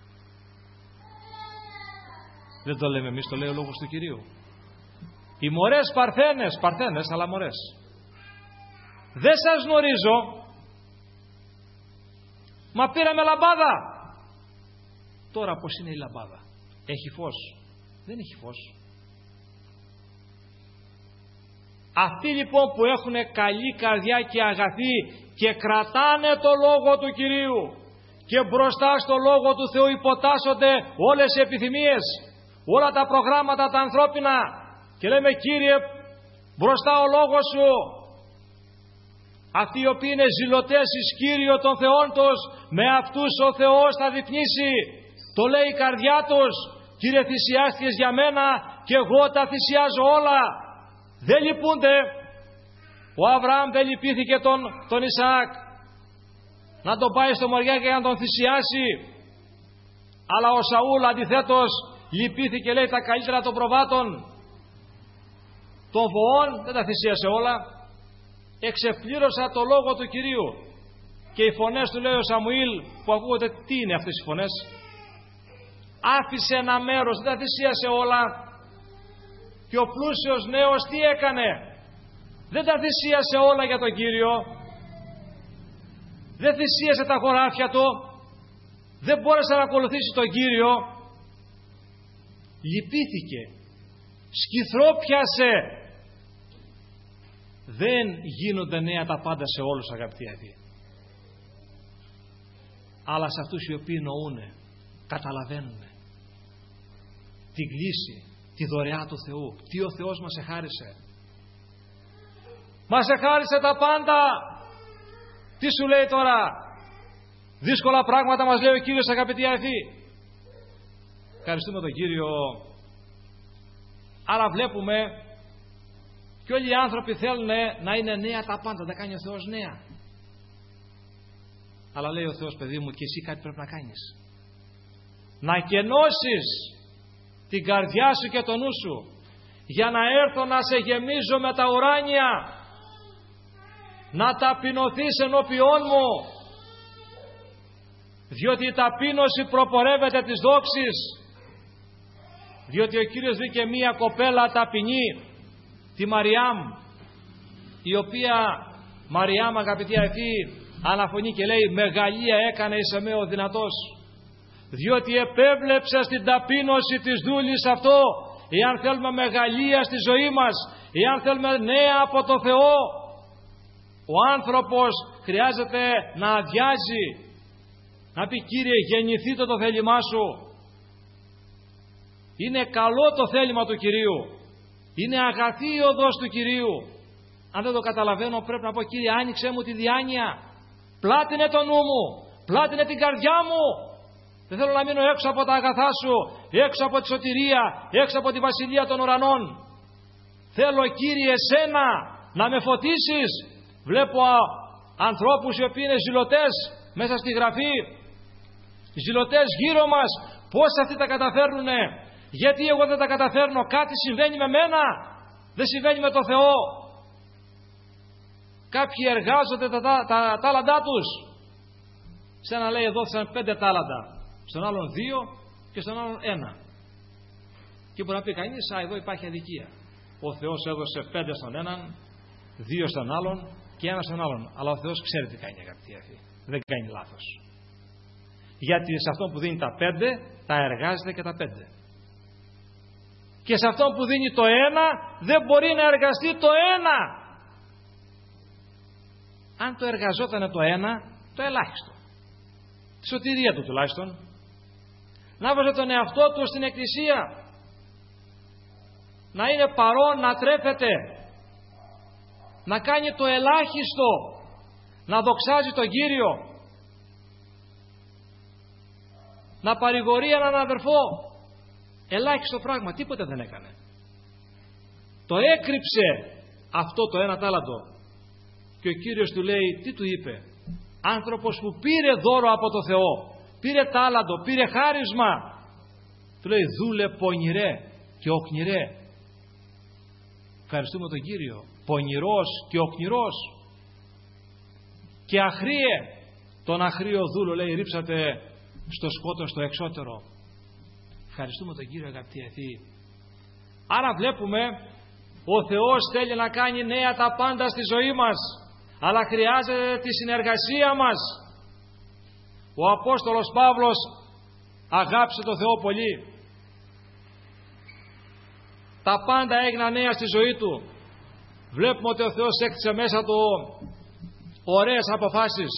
Δεν το λέμε εμείς, το λέει ο Λόγος του Κυρίου. Οι μωρές παρθένες αλλά μωρές. Δεν σας γνωρίζω, μα πήραμε λαμπάδα. Τώρα πως είναι η λαμπάδα? Έχει φως? Δεν έχει φως. Αυτοί λοιπόν που έχουν καλή καρδιά και αγαθή και κρατάνε το Λόγο του Κυρίου και μπροστά στο Λόγο του Θεού υποτάσσονται όλες οι επιθυμίες, όλα τα προγράμματα τα ανθρώπινα, και λέμε, Κύριε, μπροστά ο Λόγος Σου. Αυτοί οι οποίοι είναι ζηλωτές εις Κύριο των Θεών τους, με αυτούς ο Θεός θα διπνήσει. Το λέει η καρδιά τους. Κύριε, θυσιάστηκες για μένα και εγώ τα θυσιάζω όλα. Δεν λυπούνται. Ο Αβραάμ δεν λυπήθηκε τον Ισαάκ να τον πάει στο μοριά και να τον θυσιάσει. Αλλά ο Σαούλ αντιθέτως λυπήθηκε, λέει, τα καλύτερα των προβάτων. Των βοών δεν τα θυσίασε όλα. Εξεπλήρωσα το Λόγο του Κυρίου. Και οι φωνές του, λέει ο Σαμουήλ, που ακούγονται, τι είναι αυτές οι φωνές? Άφησε ένα μέρος, δεν τα θυσίασε όλα. Και ο πλούσιος νέος τι έκανε? Δεν τα θυσίασε όλα για τον Κύριο. Δεν θυσίασε τα χωράφια του. Δεν μπόρεσε να ακολουθήσει τον Κύριο. Λυπήθηκε. Σκυθρό πιάσε. Δεν γίνονται νέα τα πάντα σε όλους, αγαπητοί αδελφοί. Αλλά σε αυτούς οι οποίοι νοούνε, καταλαβαίνουν την κλίση, τη δωρεά του Θεού, τι ο Θεός μας εχάρισε. Μας εχάρισε τα πάντα. Τι σου λέει τώρα? Δύσκολα πράγματα μας λέει ο Κύριος, αγαπητοί αδελφοί. Ευχαριστούμε τον Κύριο. Άρα βλέπουμε και όλοι οι άνθρωποι θέλουν να είναι νέα τα πάντα, να κάνει ο Θεός νέα. Αλλά λέει ο Θεός, παιδί μου, και εσύ κάτι πρέπει να κάνεις. Να κενώσεις την καρδιά σου και το νου σου, για να έρθω να σε γεμίζω με τα ουράνια, να ταπεινωθείς ενώπιόν μου, διότι η ταπείνωση προπορεύεται της δόξης. Διότι ο Κύριος βρήκε μία κοπέλα ταπεινή, τη Μαριάμ, η οποία Μαριάμ, αγαπητοί αδελφοί, αναφωνεί και λέει, μεγαλεία έκανε εις εμέ ο δυνατός, διότι επέβλεψε στην ταπείνωση της δούλης αυτό. Εάν θέλουμε μεγαλεία στη ζωή μας, εάν θέλουμε νέα από το Θεό, ο άνθρωπος χρειάζεται να αδειάζει, να πει, Κύριε, γεννηθείτε το θέλημά σου. Είναι καλό το θέλημα του Κυρίου, είναι αγαθή η οδός του Κυρίου. Αν δεν το καταλαβαίνω, πρέπει να πω, Κύριε, άνοιξέ μου τη διάνοια, πλάτινε το νου μου, πλάτινε την καρδιά μου. Δεν θέλω να μείνω έξω από τα αγαθά σου, έξω από τη σωτηρία, έξω από τη βασιλεία των ουρανών. Θέλω, Κύριε, εσένα να με φωτίσεις. Βλέπω ανθρώπους οι οποίοι είναι ζηλωτές μέσα στη Γραφή, ζηλωτές γύρω μας. Πώς αυτοί τα καταφέρνουνε? Γιατί εγώ δεν τα καταφέρνω? Κάτι συμβαίνει με μένα, δεν συμβαίνει με το Θεό. Κάποιοι εργάζονται τα τάλαντά τους. Σε ένα λέει έδωσαν 5 τάλαντα, στον άλλον 2 και στον άλλον 1. Και μπορεί να πει κανείς, εδώ υπάρχει αδικία. Ο Θεός έδωσε 5 στον έναν, 2 στον άλλον και 1 στον άλλον. Αλλά ο Θεός ξέρει τι κάνει, αγαπητοί αδελφοί. Δεν κάνει λάθος. Γιατί σε αυτόν που δίνει τα 5, τα εργάζεται και τα 5. Και σε αυτόν που δίνει το 1, δεν μπορεί να εργαστεί το 1. Αν το εργαζόταν το 1, το ελάχιστο, τη σωτηρία του τουλάχιστον, να βάζει τον εαυτό του στην εκκλησία, να είναι παρόν, να τρέφεται, να κάνει το ελάχιστο, να δοξάζει τον Κύριο, να παρηγορεί έναν αδερφό. Ελάχιστο πράγμα, τίποτε δεν έκανε. Το έκρυψε αυτό το 1 τάλαντο. Και ο Κύριος του λέει, τι του είπε? Άνθρωπος που πήρε δώρο από το Θεό, πήρε τάλαντο, πήρε χάρισμα, του λέει, δούλε πονηρέ και οκνηρέ. Ευχαριστούμε τον Κύριο. Πονηρός και οκνηρός. Και αχρίε, τον αχρίο δούλο, λέει, ρίψατε στο σκότος στο εξώτερο. Ευχαριστούμε τον Κύριο, αγαπητοί αδελφοί. Άρα βλέπουμε, ο Θεός θέλει να κάνει νέα τα πάντα στη ζωή μας, αλλά χρειάζεται τη συνεργασία μας. Ο Απόστολος Παύλος αγάπησε το Θεό πολύ. Τα πάντα έγιναν νέα στη ζωή του. Βλέπουμε ότι ο Θεός έκτισε μέσα του ωραίες αποφάσεις.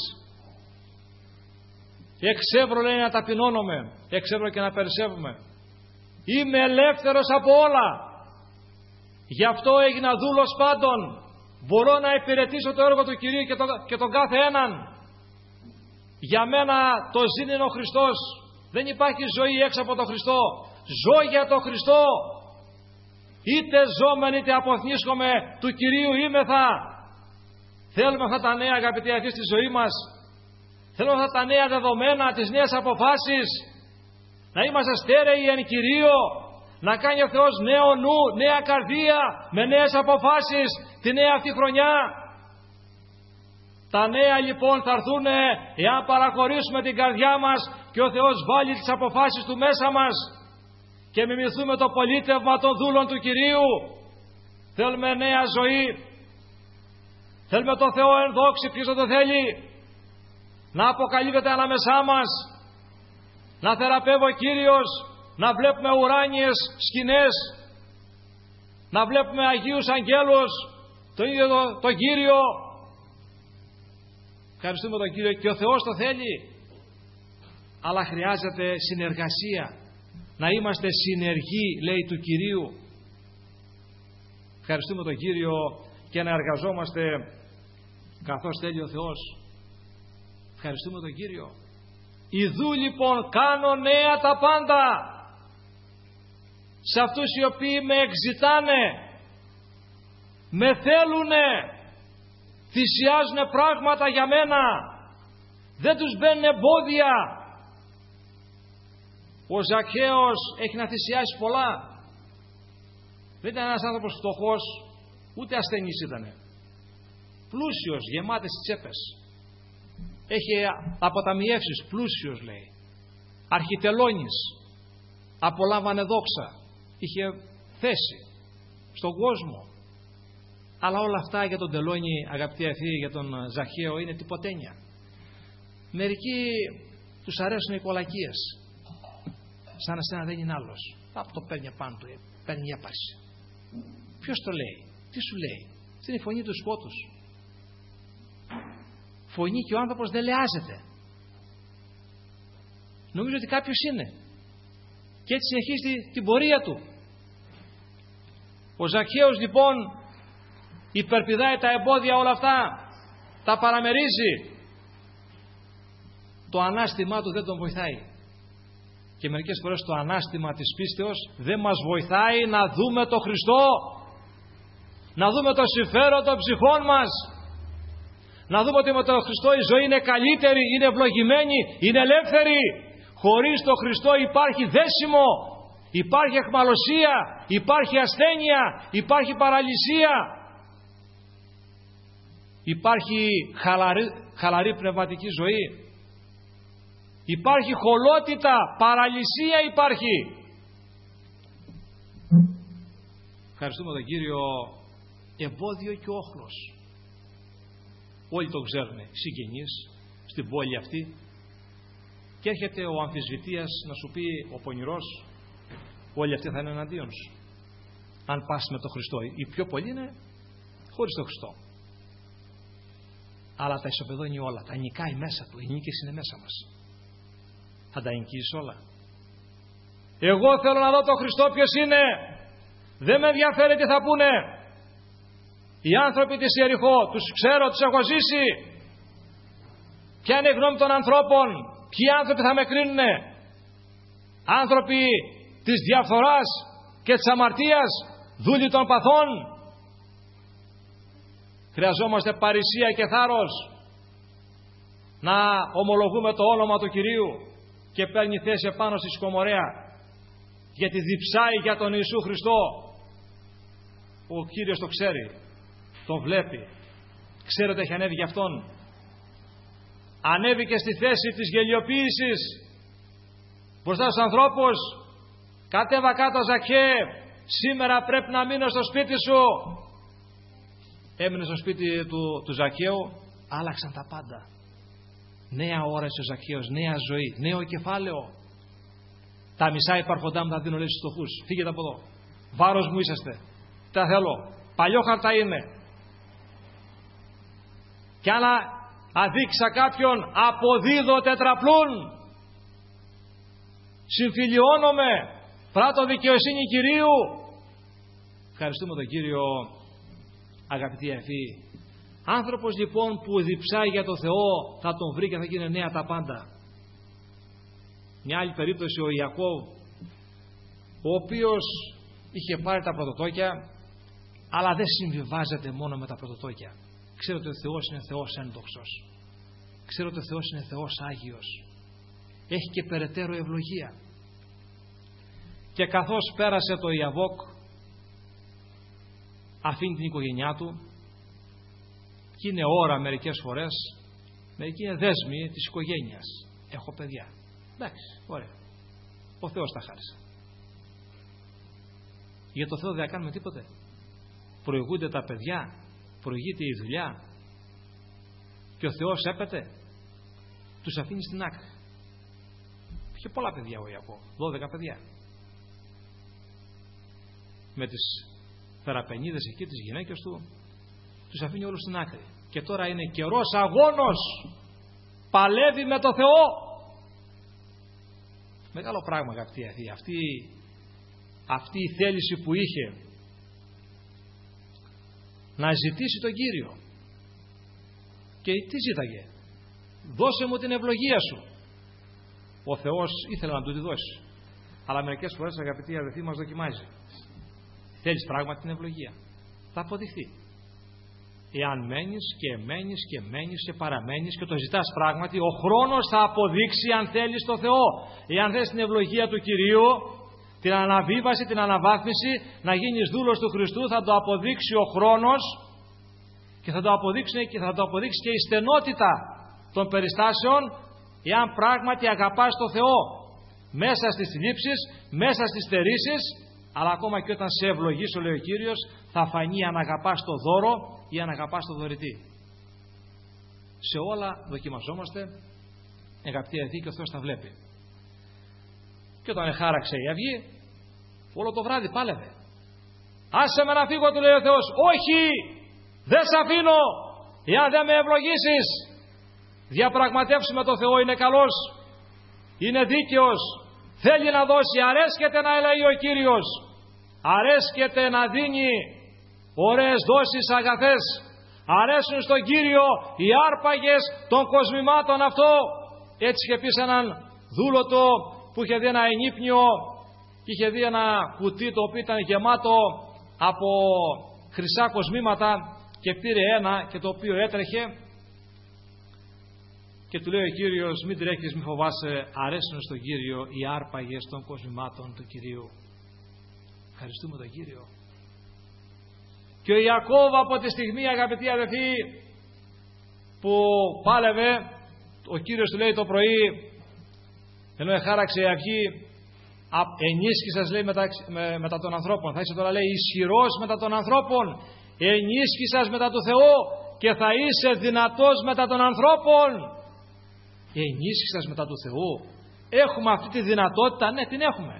Εξεύρω, λέει, να ταπεινώνομαι, εξεύρω και να περισσεύουμε. Είμαι ελεύθερος από όλα. Γι' αυτό έγινα δούλος πάντων. Μπορώ να υπηρετήσω το έργο του Κυρίου και τον κάθε έναν. Για μένα το ζήν είναι ο Χριστός. Δεν υπάρχει ζωή έξω από τον Χριστό. Ζω για τον Χριστό. Είτε ζώμεν είτε αποθνίσκομαι, του Κυρίου είμεθα. Θέλουμε αυτά τα νέα, αγαπητοί αδελφοί, στη ζωή μας. Θέλουμε αυτά τα νέα δεδομένα, τις νέες αποφάσεις. Να είμαστε στέρεοι εν Κυρίω. Να κάνει ο Θεός νέο νου, νέα καρδία, με νέες αποφάσεις τη νέα αυτή χρονιά. Τα νέα λοιπόν θα έρθουν εάν παραχωρήσουμε την καρδιά μας και ο Θεός βάλει τις αποφάσεις του μέσα μας και μιμηθούμε το πολίτευμα των δούλων του Κυρίου. Θέλουμε νέα ζωή. Θέλουμε το Θεό εν δόξη. Ποιος δεν το θέλει? Να αποκαλύπτεται ανάμεσά μας, να θεραπεύει ο Κύριος, να βλέπουμε ουράνιες σκηνές, να βλέπουμε Αγίους Αγγέλους, τον ίδιο τον Κύριο. Ευχαριστούμε τον Κύριο, και ο Θεός το θέλει. Αλλά χρειάζεται συνεργασία. Να είμαστε συνεργοί, λέει, του Κυρίου. Ευχαριστούμε τον Κύριο και να εργαζόμαστε καθώς θέλει ο Θεός. Ευχαριστούμε τον Κύριο. Ιδού λοιπόν κάνω νέα τα πάντα σε αυτούς οι οποίοι με εξητάνε, με θέλουνε, θυσιάζουν πράγματα για μένα, δεν τους μπαίνουν εμπόδια. Ο Ζακχαίος έχει να θυσιάσει πολλά. Δεν ήταν ένας άνθρωπος φτωχός, ούτε ασθενής ήτανε. Πλούσιος, γεμάτες τσέπες. Έχει αποταμιεύσεις, πλούσιος λέει. Αρχιτελώνης, απολάμβανε δόξα. Είχε θέση στον κόσμο. Αλλά όλα αυτά για τον τελώνη, αγαπητοί αυτοί, για τον Ζακχαίο είναι τυποτένια. Μερικοί τους αρέσουν οι κολακίες. Σαν εσένα δεν είναι άλλος. Από το παίρνει πάνω του, παίρνει έπαρση. Ποιος το λέει, τι σου λέει? Αυτή είναι η φωνή του σκότους. Φωνή και ο άνθρωπος δεν λεάζεται. Νομίζω ότι κάποιος είναι. Και έτσι συνεχίζει την πορεία του. Ο Ζακχαίος λοιπόν υπερπηδάει τα εμπόδια όλα αυτά, τα παραμερίζει. Το ανάστημά του δεν τον βοηθάει. Και μερικές φορές το ανάστημα της πίστεως δεν μας βοηθάει να δούμε το Χριστό, να δούμε το συμφέρον των ψυχών μας, να δούμε ότι με τον Χριστό η ζωή είναι καλύτερη, είναι ευλογημένη, είναι ελεύθερη. Χωρίς τον Χριστό υπάρχει δέσιμο, υπάρχει αιχμαλωσία, υπάρχει ασθένεια, υπάρχει παραλυσία, υπάρχει χαλαρή πνευματική ζωή, υπάρχει χολότητα, παραλυσία υπάρχει. Ευχαριστούμε τον Κύριο. Εμπόδιο και όχλος. Όλοι το ξέρουν, συγγενείς στην πόλη αυτή. Και έρχεται ο αμφισβητείας να σου πει, ο πονηρός, όλοι αυτοί θα είναι εναντίον σου. Αν πας με τον Χριστό. Οι πιο πολλοί είναι χωρίς τον Χριστό. Αλλά τα ισοπεδώνει όλα, τα νικάει μέσα του. Οι νίκες είναι μέσα μας. Θα τα νικήσεις όλα. Εγώ θέλω να δω τον Χριστό ποιος είναι. Δεν με ενδιαφέρει τι θα πούνε. Οι άνθρωποι της Ιεριχώ, τους ξέρω, τους έχω ζήσει. Ποια είναι η γνώμη των ανθρώπων, ποιοι άνθρωποι θα με κρίνουνε? Άνθρωποι της διαφθοράς και της αμαρτίας, δούλοι των παθών. Χρειαζόμαστε παρησία και θάρρος να ομολογούμε το όνομα του Κυρίου, και παίρνει θέση επάνω στη σκομωρέα, γιατί διψάει για τον Ιησού Χριστό. Ο Κύριος το ξέρει, το βλέπει, ξέρει ότι έχει ανέβει για Αυτόν. Ανέβηκε στη θέση της γελιοποίησης μπροστά στους ανθρώπους. Κατέβα κάτω Ζακχαίε, σήμερα πρέπει να μείνω στο σπίτι σου. Έμεινε στο σπίτι του Ζακχαίου, άλλαξαν τα πάντα. Νέα όραση ο Ζακχαίος, νέα ζωή, νέο κεφάλαιο. Τα μισά υπάρχοντά μου τα δίνω, λέει, στους φτωχούς. Φύγετε από εδώ. Βάρος μου είσαστε. Τα θέλω. Παλιό χαρτά είναι. Κι αν αδείξα κάποιον, αποδίδω τετραπλούν. Συμφιλιώνομαι. Πράττω δικαιοσύνη Κυρίου. Ευχαριστούμε τον Κύριο, αγαπητοί αδελφοί. Άνθρωπος λοιπόν που διψάει για το Θεό θα τον βρει και θα γίνει νέα τα πάντα. Μια άλλη περίπτωση, ο Ιακώβ, ο οποίος είχε πάρει τα πρωτοτόκια, αλλά δεν συμβιβάζεται μόνο με τα πρωτοτόκια. Ξέρω ότι ο Θεός είναι Θεός ένδοξος. Ξέρω ότι ο Θεός είναι Θεός Άγιος. Έχει και περαιτέρω ευλογία. Και καθώς πέρασε το Ιαβόκ, αφήνει την οικογένειά του, και είναι ώρα μερικές φορές, μερικοί είναι δέσμοι της οικογένειας. Έχω παιδιά. Εντάξει, ωραία. Ο Θεός τα χάρισε. Για το Θεό δεν θα κάνουμε τίποτε. Προηγούνται τα παιδιά, προηγείται η δουλειά, και ο Θεός έπεται, τους αφήνει στην άκρη. Είχε πολλά παιδιά ο Ιακώβ, 12 παιδιά. Με τις θεραπενίδες εκεί, τις γυναίκες του, τους αφήνει όλους στην άκρη. Και τώρα είναι καιρός αγώνος. Παλεύει με το Θεό. Μεγάλο πράγμα, αγαπητοί αδελφοί. Αυτή η θέληση που είχε να ζητήσει τον Κύριο. Και τι ζήταγε? Δώσε μου την ευλογία σου. Ο Θεός ήθελε να του τη δώσει. Αλλά μερικές φορές, αγαπητοί αδελφοί, μας δοκιμάζει. Θέλεις πράγματι την ευλογία? Θα αποδειχθεί. Εάν μένεις και παραμένεις και το ζητάς πράγματι, ο χρόνος θα αποδείξει αν θέλεις το Θεό. Εάν θες την ευλογία του Κυρίου, την αναβίβαση, την αναβάθμιση, να γίνεις δούλος του Χριστού, θα το αποδείξει ο χρόνος και θα το αποδείξει και η στενότητα των περιστάσεων, εάν πράγματι αγαπάς το Θεό μέσα στις θλίψεις, μέσα στις στερήσεις, αλλά ακόμα και όταν σε ευλογήσω, λέει ο Κύριος, θα φανεί αν αγαπάς το δώρο ή αν αγαπάς το δωρητή. Σε όλα δοκιμαζόμαστε, αγαπητοί αδελφοί, και ο Θεός τα βλέπει. Και όταν χάραξε η αυγή, όλο το βράδυ πάλευε. Άσε με να φύγω, του λέει ο Θεός. Όχι, δεν σε αφήνω, εάν δεν με ευλογήσεις. Διαπραγματεύσου με το Θεό, είναι καλός, είναι δίκαιος, θέλει να δώσει, αρέσκεται να ελέει ο Κύριος, αρέσκεται να δίνει ωραίες δόσεις, αγαθές. Αρέσουν στον Κύριο οι άρπαγες των κοσμημάτων αυτό. Έτσι είχε πει σε έναν δούλο του που είχε δει ένα ενύπνιο και είχε δει ένα κουτί το οποίο ήταν γεμάτο από χρυσά κοσμήματα και πήρε ένα και το οποίο έτρεχε και του λέει ο Κύριος, μην τρέχεις, μη φοβάσαι, αρέσουν στον Κύριο οι άρπαγες των κοσμημάτων του Κυρίου. Ευχαριστούμε τον Κύριο. Και ο Ιακώβ από τη στιγμή, αγαπητοί αδελφοί, που πάλευε, ο Κύριος του λέει το πρωί, ενώ εχάραξε η αυγή, ενίσχυσας, λέει, μετά των ανθρώπων. Θα είσαι τώρα, λέει, ισχυρός μετά των ανθρώπων, ενίσχυσας μετά του Θεού και θα είσαι δυνατός μετά των ανθρώπων. Ενίσχυσας μετά του Θεού. Έχουμε αυτή τη δυνατότητα? Ναι, την έχουμε.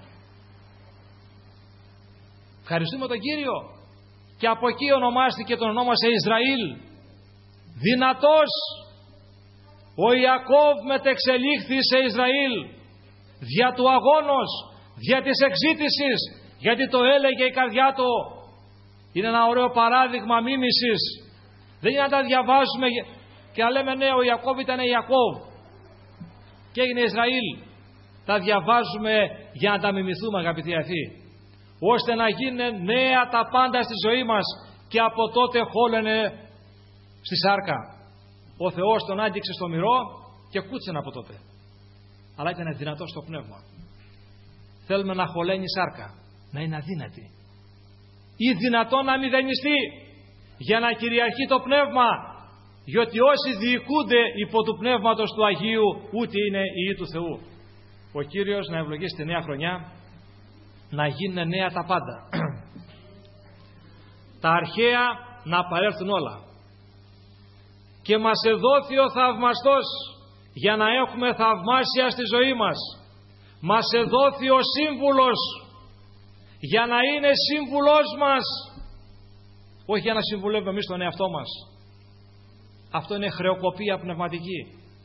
Ευχαριστούμε τον Κύριο. Και από εκεί ονομάστηκε, τον ονόμασε Ισραήλ. Δυνατός. Ο Ιακώβ μετεξελίχθη σε Ισραήλ. Δια του αγώνος, δια της εξήτησης, γιατί το έλεγε η καρδιά του. Είναι ένα ωραίο παράδειγμα μίμησης. Δεν είναι να τα διαβάζουμε και να λέμε ναι, ο Ιακώβ ήταν Ιακώβ και έγινε Ισραήλ. Τα διαβάζουμε για να τα μιμηθούμε, αγαπητοί αδελφοί, ώστε να γίνουν νέα τα πάντα στη ζωή μας. Και από τότε χόλαινε στη σάρκα. Ο Θεός τον άγγιξε στο μυρό και κούτσενε από τότε. Αλλά ήταν δυνατό στο πνεύμα. Θέλουμε να χωλαίνει σάρκα, να είναι αδύνατη ή δυνατό να μηδενιστεί, για να κυριαρχεί το πνεύμα. Γιατί όσοι διοικούνται υπό του πνεύματος του Αγίου, ούτε είναι ιοί του Θεού. Ο Κύριος να ευλογήσει τη νέα χρονιά, να γίνουν νέα τα πάντα. Τα αρχαία να παρέλθουν όλα. Και μας εδόθη ο θαυμαστός για να έχουμε θαυμάσια στη ζωή μας. Μας εδόθη ο σύμβουλος για να είναι σύμβουλός μας. Όχι για να συμβουλεύουμε εμείς τον εαυτό μας. Αυτό είναι χρεοκοπία πνευματική.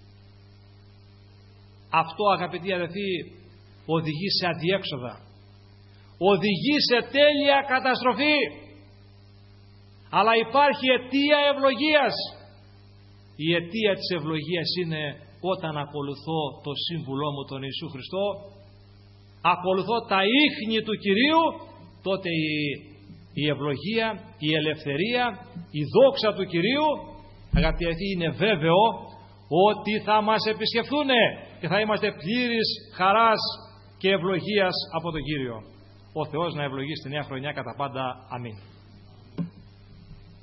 Αυτό, αγαπητοί αδελφοί, οδηγεί σε αδιέξοδα. Οδηγεί σε τέλεια καταστροφή. Αλλά υπάρχει αιτία ευλογίας. Η αιτία της ευλογίας είναι όταν ακολουθώ το σύμβουλό μου τον Ιησού Χριστό, ακολουθώ τα ίχνη του Κυρίου, τότε η ευλογία, η ελευθερία, η δόξα του Κυρίου, αγαπητοί αδελφοί, είναι βέβαιο ότι θα μας επισκεφθούν και θα είμαστε πλήρης χαράς και ευλογίας από τον Κύριο. Ο Θεός να ευλογήσει τη νέα χρονιά κατά πάντα. Αμήν.